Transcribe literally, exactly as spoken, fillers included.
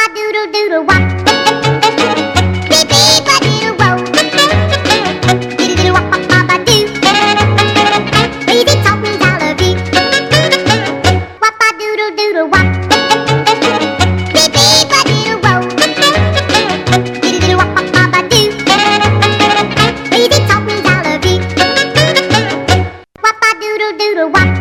doodle doodle wop. Beep beep a doodle whoa. Doodle doodle wop wop wop a doo. Lazy talk means I love you. Wop a doodle doodle wop. Beep beep a doodle whoa. Doodle doodle wop wop wop a doo. Lazy talk means I love you. Wop a doodle doodle wop.